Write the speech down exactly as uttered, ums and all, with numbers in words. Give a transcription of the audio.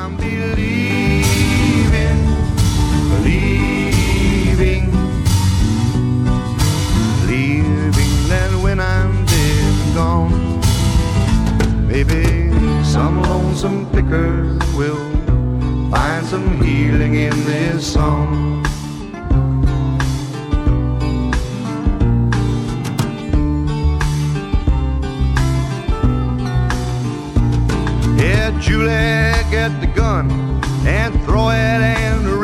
I'm believing, believing, believing that when I'm dead and gone, maybe some lonesome picker will find some healing in this song. Yeah, Julie, get the gun and throw it and